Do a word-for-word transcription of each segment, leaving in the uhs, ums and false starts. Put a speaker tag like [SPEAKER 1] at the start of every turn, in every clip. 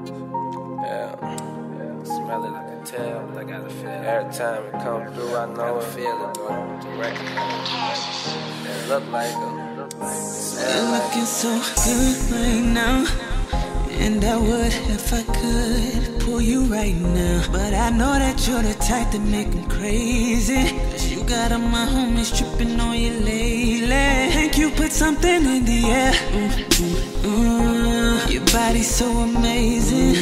[SPEAKER 1] Yeah, yeah. Smell it, I can tell, but I gotta feel it. Every time it come through, I know I feel it, though. Direct it. It look like it, look like it.
[SPEAKER 2] You're looking so good right now, and I would if I could pull you right now. But I know that you're the type that make them crazy, cause you got all my homies tripping on you lately. Think you put something in the air. Ooh, ooh, ooh. Your body's so amazing,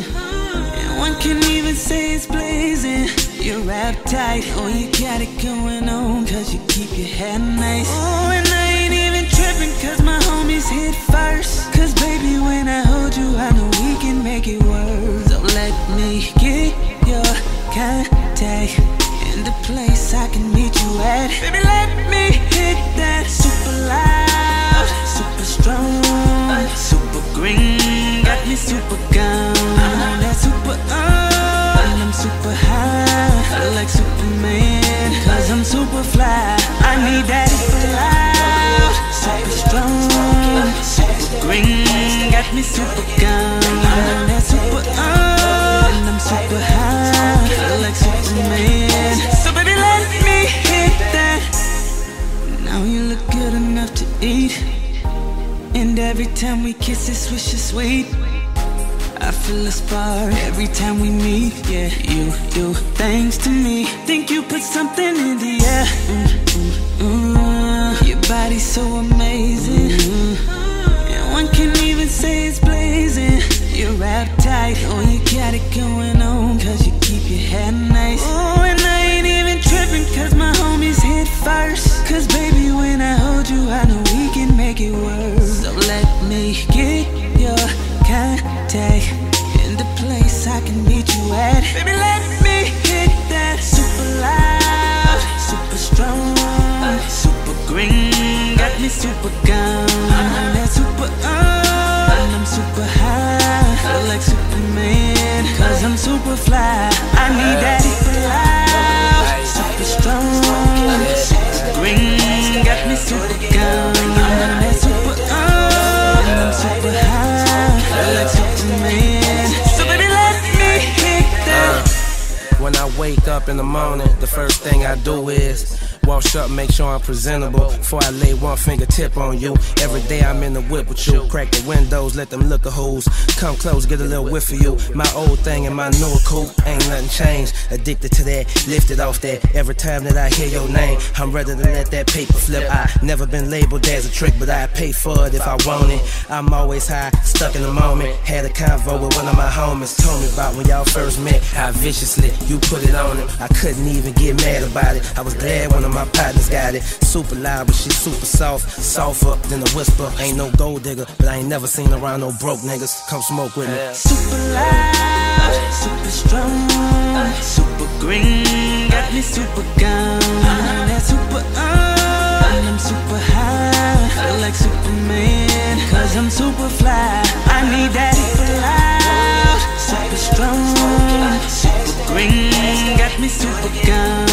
[SPEAKER 2] and one can even say it's blazing. You're uptight, oh you got it going on, cause you keep your head nice. Oh, and I ain't even tripping, cause my homies hit first. Cause baby, when I hold you, I know we can make it work. So let me get your contact in the place I can meet you at. Baby, let me hit that super loud, super strong, super green. Got me super gone, that super uh, and I'm super high, like Superman, cause I'm super fly. I need that super loud, super strong, super green. Got me super gone, that super uh, and I'm super high, like Superman. So baby, let me hit that. Now you look good enough to eat, and every time we kiss it, swish it sweet. I feel a spark every time we meet. Yeah, you do things to me. Think you put something in the air. Mm, mm, mm. Your body's so amazing, mm. and one can even say it's blazing. You're uptight, oh you got it going on, cause you keep your head nice. Oh, and I ain't even tripping, cause my homies hit first. Cause baby, when I hold you, I know we can make it work. So let me get your contact in the place I can meet you at. Baby, let me hit that super loud, super strong, super green. Got me super gone, that super uh, and I'm super high, like Superman, cause I'm super fly. I need that super loud, super strong, super green. Got me super gone, that super uh, and I'm super high, like Superman. So baby, let me hit that.
[SPEAKER 1] Uh, when I wake up in the morning, the first thing I do is wash up, make sure I'm presentable before I lay one fingertip on you. Every day I'm in the whip with you. Crack the windows, let them liquor hoes come close, get a little whiff of you. My old thing and my newer coupe, ain't nothing changed. Addicted to that, lifted off that. Every time that I hear your name, I'm ready to let that paper flip. I never been labeled as a trick, but I pay for it if I want it. I'm always high, stuck in the moment. Had a convo with one of my homies, told me about when y'all first met, how viciously you put it on him. I couldn't even get mad about it. I was glad one of my partners got it. Super loud, but she's super soft, softer than a whisper. Ain't no gold digger, but I ain't never seen around no broke niggas. Come smoke with me.
[SPEAKER 2] Super loud, super strong, super green. Got me super gone, that super uh, and I'm super high, like Superman, cause I'm super fly. I need that super loud, super strong, super green. Got me super gone.